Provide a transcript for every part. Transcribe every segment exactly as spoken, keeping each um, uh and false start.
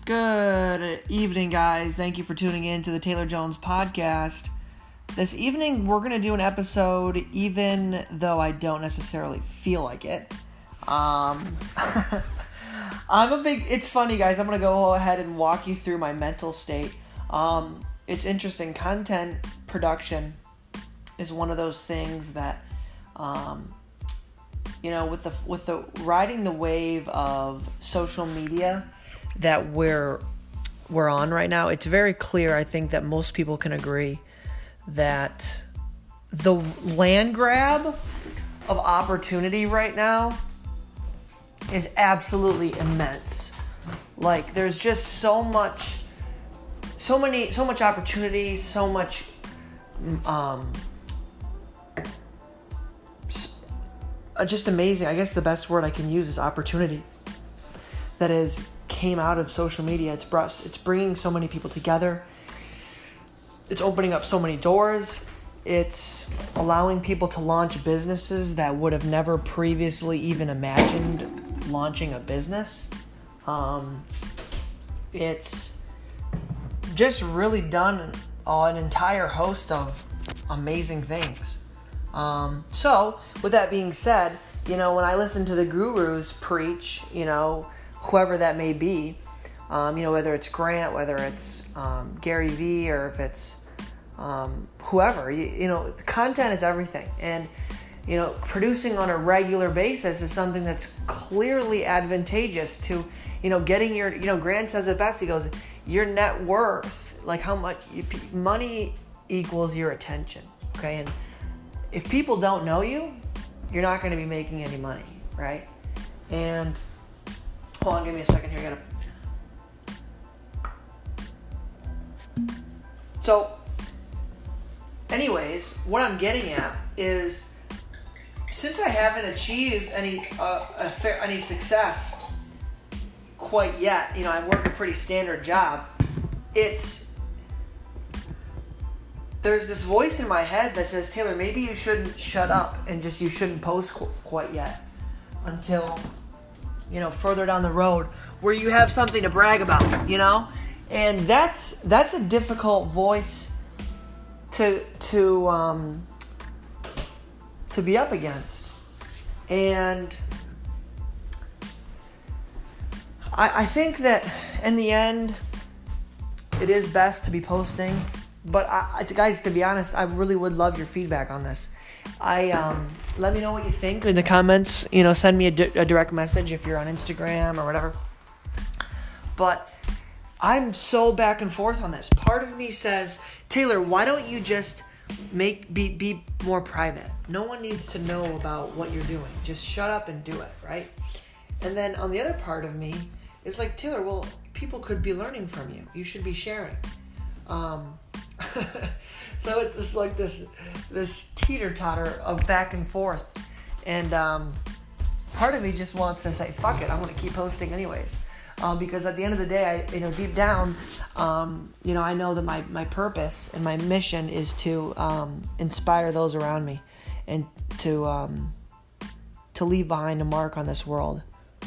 Good evening, guys. Thank you for tuning in to the Taylor Jones podcast. This evening, we're going to do an episode, even though I don't necessarily feel like it. Um, I'm a big, it's funny, guys. I'm going to go ahead and walk you through my mental state. Um, it's interesting. Content production is one of those things that, um, you know, with the, with the riding the wave of social media that we're we're on right now, it's very clear, I think, that most people can agree that the land grab of opportunity right now is absolutely immense. Like, there's just so much, so many, so much opportunity, so much, um, just amazing. I guess the best word I can use is opportunity. That is came out of social media. It's brought, it's bringing so many people together. It's opening up so many doors. It's allowing people to launch businesses that would have never previously even imagined launching a business. Um, it's just really done an entire host of amazing things. Um, so, with that being said, you know, when I listen to the gurus preach, you know, whoever that may be, um, you know, whether it's Grant, whether it's um, Gary Vee, or if it's um, whoever, you, you know, the content is everything. And, you know, producing on a regular basis is something that's clearly advantageous to, you know, getting your, you know, Grant says it best. He goes, your net worth, like how much you, money equals your attention. Okay. And if people don't know you, you're not going to be making any money. Right. And hold on, give me a second here. I gotta. So, anyways, what I'm getting at is, since I haven't achieved any uh, a fair, any success quite yet, you know, I work a pretty standard job. It's there's this voice in my head that says, Taylor, maybe you shouldn't shut up and just you shouldn't post qu- quite yet until, you know, further down the road where you have something to brag about, you know? And that's that's a difficult voice to to um to be up against. And I I think that in the end it is best to be posting, but I, guys, to be honest, I really would love your feedback on this. I um, let me know what you think in the comments. You know, send me a, di- a direct message if you're on Instagram or whatever. But I'm so back and forth on this. Part of me says, Taylor, why don't you just make be be more private? No one needs to know about what you're doing. Just shut up and do it, right? And then on the other part of me, it's like, Taylor, well, people could be learning from you. You should be sharing. Um, so it's just like this this teeter-totter of back and forth. And um, part of me just wants to say, fuck it, I'm going to keep posting anyways. Um, because at the end of the day, I, you know, deep down, um, you know, I know that my, my purpose and my mission is to um, inspire those around me and to um, to leave behind a mark on this world.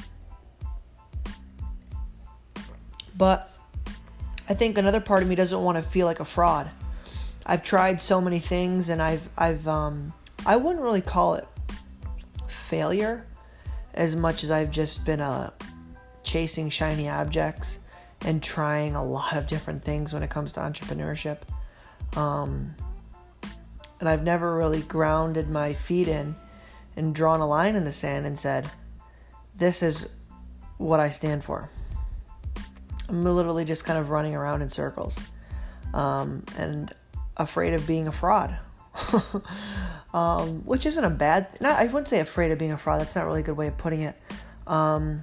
But I think another part of me doesn't want to feel like a fraud. I've tried so many things, and I've I've um I wouldn't really call it failure as much as I've just been uh chasing shiny objects and trying a lot of different things when it comes to entrepreneurship. Um, and I've never really grounded my feet in and drawn a line in the sand and said, this is what I stand for. I'm literally just kind of running around in circles, um, and afraid of being a fraud, um, which isn't a bad th- not I wouldn't say afraid of being a fraud. That's not really a good way of putting it. Um,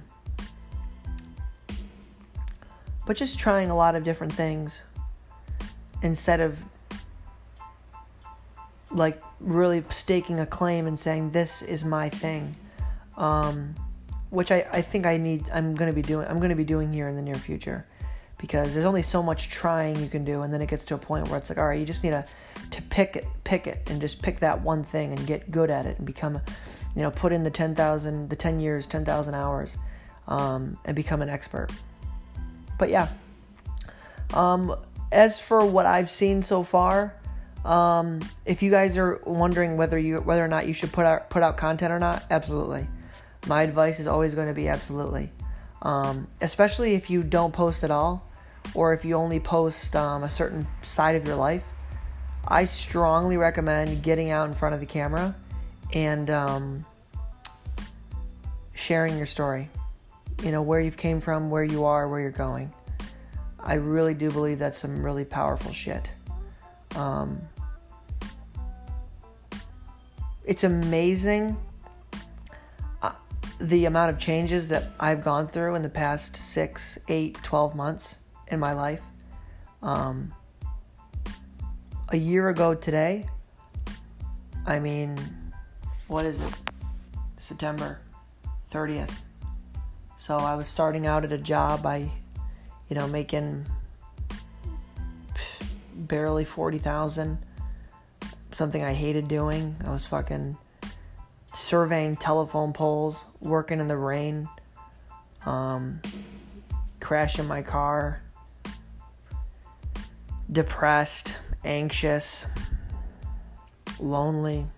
but just trying a lot of different things instead of like really staking a claim and saying, this is my thing. Um, which I, I think I need, I'm going to be doing, I'm going to be doing here in the near future, because there's only so much trying you can do. And then it gets to a point where it's like, all right, you just need to, to pick it, pick it and just pick that one thing and get good at it and become, you know, put in the ten thousand, the ten years, ten thousand hours, um, and become an expert. But yeah, um, as for what I've seen so far, um, if you guys are wondering whether you whether or not you should put out put out content or not, absolutely. My advice is always going to be absolutely. Um, especially if you don't post at all, or if you only post um, a certain side of your life. I strongly recommend getting out in front of the camera and um, sharing your story. You know, where you've came from, where you are, where you're going. I really do believe that's some really powerful shit. Um, it's amazing uh, the amount of changes that I've gone through in the past six, eight, twelve months in my life. Um, a year ago today, I mean, what is it? September thirtieth. So I was starting out at a job, I, you know, making barely forty thousand, something I hated doing. I was fucking surveying telephone poles, working in the rain, um, crashing my car, depressed, anxious, lonely,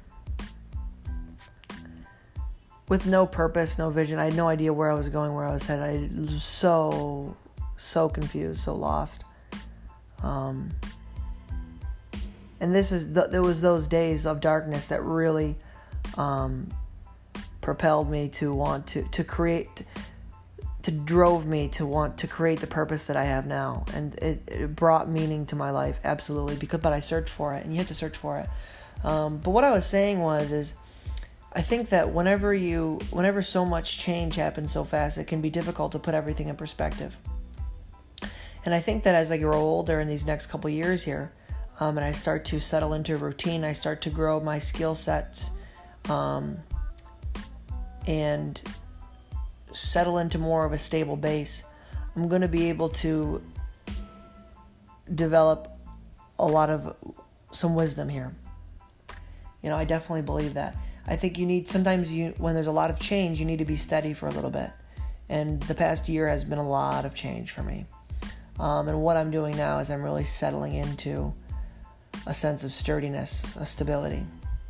with no purpose, no vision. I had no idea where I was going, where I was headed. I was so, so confused, so lost. Um, and this is the, there was those days of darkness that really um, propelled me to want to, to create, to drove me to want to create the purpose that I have now. And it, it brought meaning to my life, absolutely, because, but I searched for it, and you have to search for it. Um, but what I was saying was, is I think that whenever you, whenever so much change happens so fast, it can be difficult to put everything in perspective. And I think that as I grow older in these next couple years here, um, and I start to settle into a routine, I start to grow my skill sets, um, and settle into more of a stable base, I'm going to be able to develop a lot of some wisdom here. You know, I definitely believe that. I think you need, sometimes you, when there's a lot of change, you need to be steady for a little bit. And the past year has been a lot of change for me. Um, and what I'm doing now is I'm really settling into a sense of sturdiness, a stability.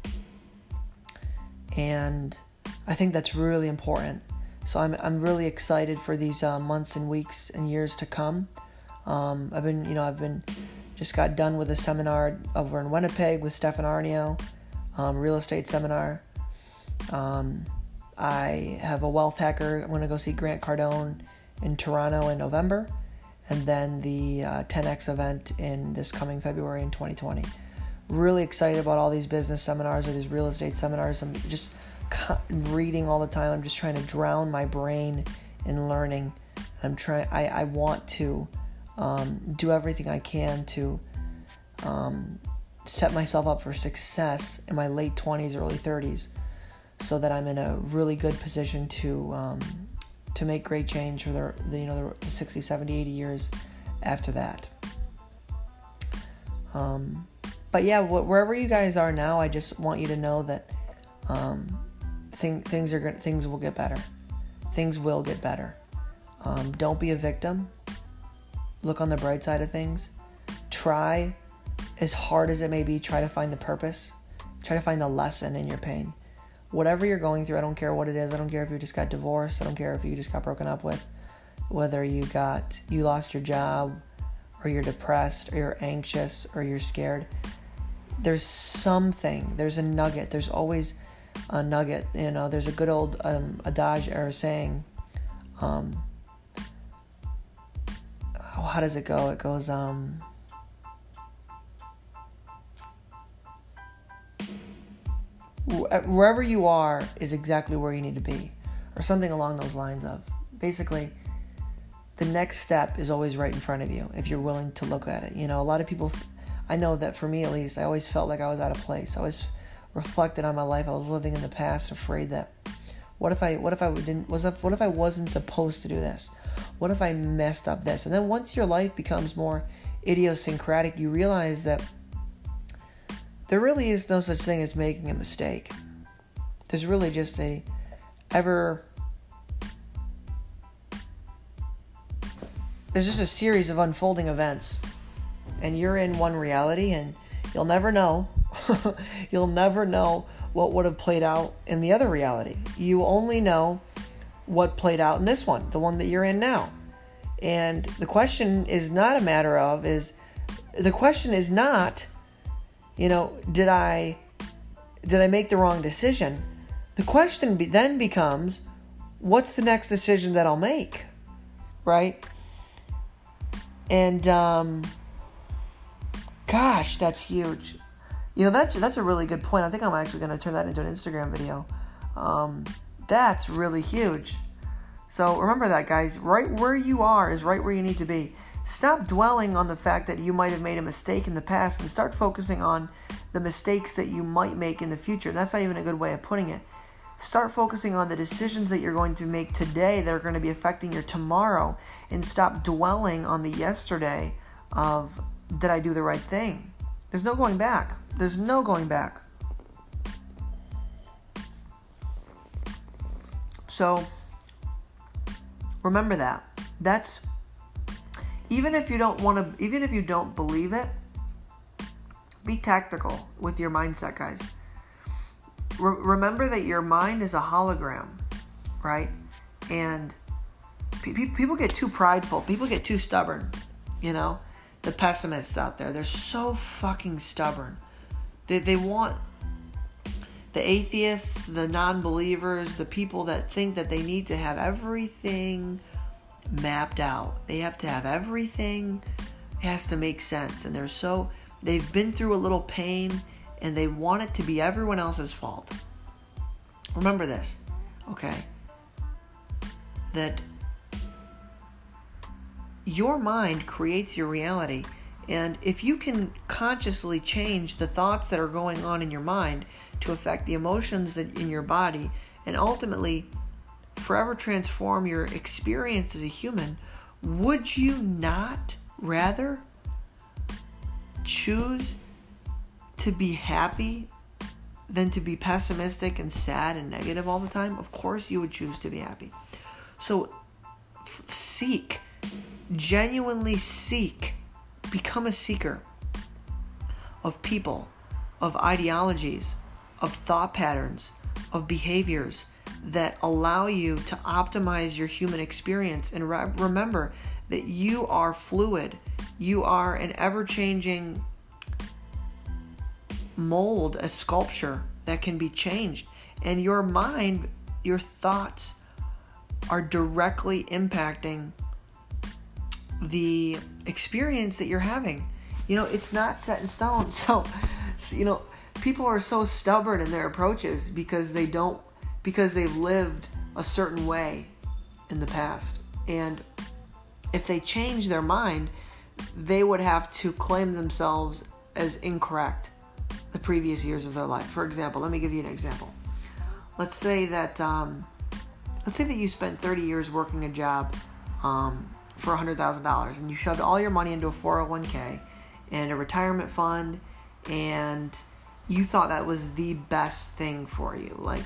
And I think that's really important. So I'm I'm really excited for these uh, months and weeks and years to come. Um, I've been, you know, I've been, just got done with a seminar over in Winnipeg with Stefan Arnio, um, real estate seminar. Um, I have a wealth hacker. I'm going to go see Grant Cardone in Toronto in November, and then the uh, ten X event in this coming February in twenty twenty. Really excited about all these business seminars or these real estate seminars. I'm just reading all the time. I'm just trying to drown my brain in learning. I'm trying. I, I want to um, do everything I can to um, set myself up for success in my late twenties, early thirties, so that I'm in a really good position to um, to make great change for the, the you know the, the sixty, seventy, eighty years after that. Um, but yeah, wh- wherever you guys are now, I just want you to know that um, thing, things are gonna, things will get better. Things will get better. Um, don't be a victim. Look on the bright side of things. Try, as hard as it may be, try to find the purpose. Try to find the lesson in your pain. Whatever you're going through, I don't care what it is. I don't care if you just got divorced. I don't care if you just got broken up with. Whether you got, you lost your job, or you're depressed, or you're anxious, or you're scared. There's something. There's a nugget. There's always a nugget. You know, there's a good old um, adage or a saying. Um, oh, how does it go? It goes, um... wherever you are is exactly where you need to be, or something along those lines of. Basically, the next step is always right in front of you if you're willing to look at it. You know, a lot of people, I know that for me at least, I always felt like I was out of place. I always reflected on my life. I was living in the past, afraid that what if I what if I didn't was what if I wasn't supposed to do this? What if I messed up this? And then once your life becomes more idiosyncratic, you realize that there really is no such thing as making a mistake. There's really just a ever... there's just a series of unfolding events. And you're in one reality, and you'll never know. You'll never know what would have played out in the other reality. You only know what played out in this one, the one that you're in now. And the question is not a matter of, is, the question is not, you know, did I, did I make the wrong decision? The question be, then becomes, what's the next decision that I'll make, right? And, um, gosh, that's huge. You know, that's, that's a really good point. I think I'm actually going to turn that into an Instagram video. Um, that's really huge. So remember that, guys. Right where you are is right where you need to be. Stop dwelling on the fact that you might have made a mistake in the past and start focusing on the mistakes that you might make in the future. That's not even a good way of putting it. Start focusing on the decisions that you're going to make today that are going to be affecting your tomorrow, and stop dwelling on the yesterday of, did I do the right thing? There's no going back. There's no going back. So remember that. That's, even if you don't want to, even if you don't believe it, be tactical with your mindset, guys. Re- remember that your mind is a hologram, right? And pe- pe- people get too prideful. People get too stubborn, you know? The pessimists out there, they're so fucking stubborn. They they want, the atheists, the non-believers, the people that think that they need to have everything mapped out. They have to have everything, it has to make sense. And they're so, they've been through a little pain, and they want it to be everyone else's fault. Remember this, okay? That your mind creates your reality. And if you can consciously change the thoughts that are going on in your mind to affect the emotions that in your body, and ultimately forever transform your experience as a human, would you not rather choose to be happy than to be pessimistic and sad and negative all the time? Of course you would choose to be happy. So f- seek, genuinely seek, become a seeker of people, of ideologies, of thought patterns, of behaviors that allow you to optimize your human experience. And re- remember that you are fluid. You are an ever-changing mold, a sculpture that can be changed. And your mind, your thoughts are directly impacting the experience that you're having. You know, it's not set in stone. So, you know, people are so stubborn in their approaches because they don't, because they've lived a certain way in the past. And if they change their mind, they would have to claim themselves as incorrect the previous years of their life. For example, let me give you an example. Let's say that, um, let's say that you spent thirty years working a job, um, for one hundred thousand dollars, and you shoved all your money into a four oh one k and a retirement fund, and you thought that was the best thing for you. Like,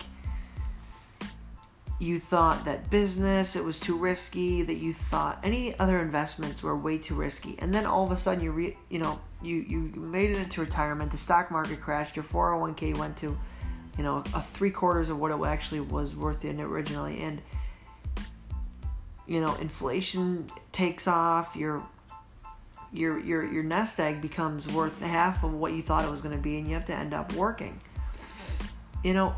you thought that business, it was too risky, that you thought any other investments were way too risky. And then all of a sudden, you re, you know, you, you made it into retirement, the stock market crashed, your four oh one k went to, you know, a three quarters of what it actually was worth in originally. And, you know, inflation takes off, your your your your nest egg becomes worth half of what you thought it was going to be, and you have to end up working. You know,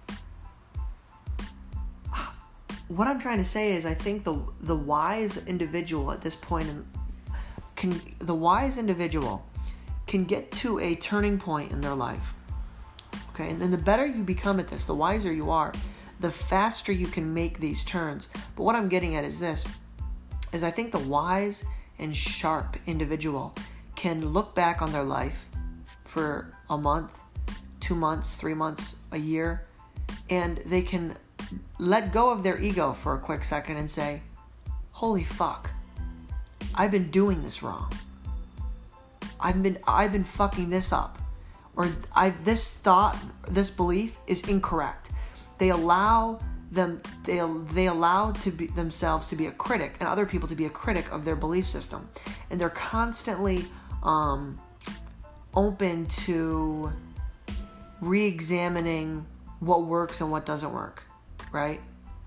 what I'm trying to say is, I think the the wise individual at this point in, can the wise individual can get to a turning point in their life. Okay, and then the better you become at this, the wiser you are, the faster you can make these turns. But what I'm getting at is this, is I think the wise and sharp individual can look back on their life for a month, two months, three months, a year, and they can let go of their ego for a quick second and say, holy fuck, I've been doing this wrong. I've been I've been fucking this up. Or I this thought, this belief is incorrect. They allow them they they allow to be themselves to be a critic and other people to be a critic of their belief system, and they're constantly um, open to re-examining what works and what doesn't work, right?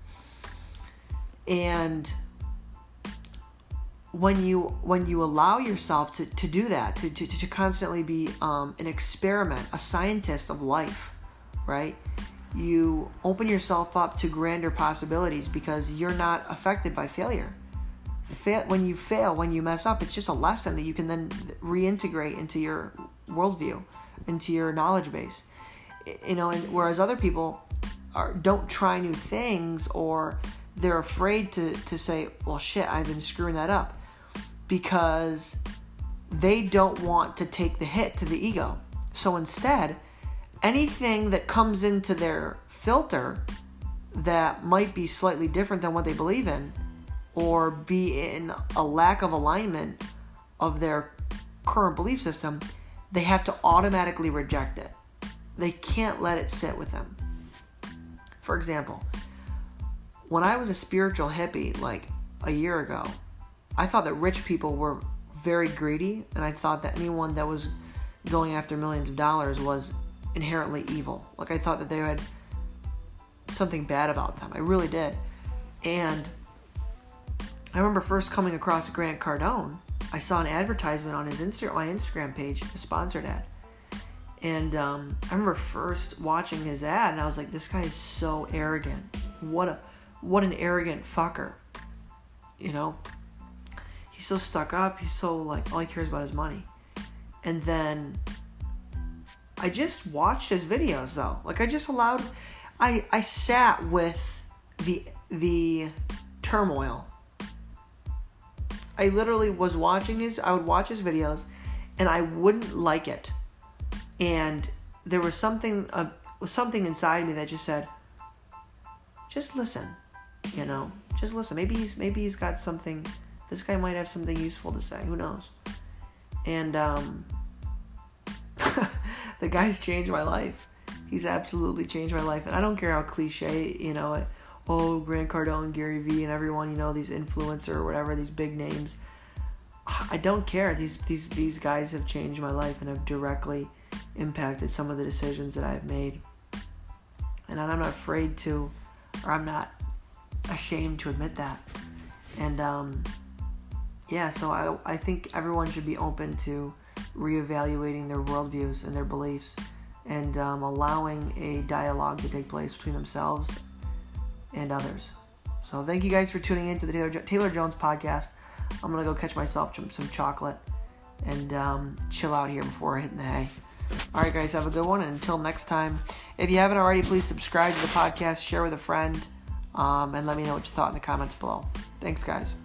And when you when you allow yourself to, to do that, to, to, to constantly be um, an experiment, a scientist of life, right? You open yourself up to grander possibilities because you're not affected by failure. Fa- when you fail, when you mess up, it's just a lesson that you can then reintegrate into your worldview, into your knowledge base. You know, and whereas other people are, don't try new things, or they're afraid to, to say, well, shit, I've been screwing that up, because they don't want to take the hit to the ego. So instead, anything that comes into their filter that might be slightly different than what they believe in, or be in a lack of alignment of their current belief system, they have to automatically reject it. They can't let it sit with them. For example, when I was a spiritual hippie like a year ago, I thought that rich people were very greedy, and I thought that anyone that was going after millions of dollars was inherently evil. Like, I thought that they had something bad about them. I really did. And I remember first coming across Grant Cardone. I saw an advertisement on his Insta- my Instagram page, a sponsored ad. And um, I remember first watching his ad, and I was like, this guy is so arrogant. What a what an arrogant fucker. You know? He's so stuck up. He's so, like, all he cares about is money. And then I just watched his videos, though. Like, I just allowed... I, I sat with the the turmoil. I literally was watching his... I would watch his videos, and I wouldn't like it. And there was something uh, something inside me that just said, just listen, you know, just listen. Maybe he's maybe he's got something. This guy might have something useful to say. Who knows? And um, the guy's changed my life. He's absolutely changed my life. And I don't care how cliche, you know, oh, Grant Cardone, Gary Vee, and everyone, you know, these influencer or whatever, these big names. I don't care. These these these guys have changed my life and have directly impacted some of the decisions that I've made. And I'm not afraid to, or I'm not ashamed to admit that. And um, yeah, so I I think everyone should be open to reevaluating their worldviews and their beliefs, and um, allowing a dialogue to take place between themselves and others. So thank you guys for tuning in to the Taylor, Taylor Jones podcast. I'm going to go catch myself some, some chocolate and um, chill out here before I hit the hay. Alright guys, have a good one, and until next time, if you haven't already, please subscribe to the podcast, share with a friend, um, and let me know what you thought in the comments below. Thanks guys.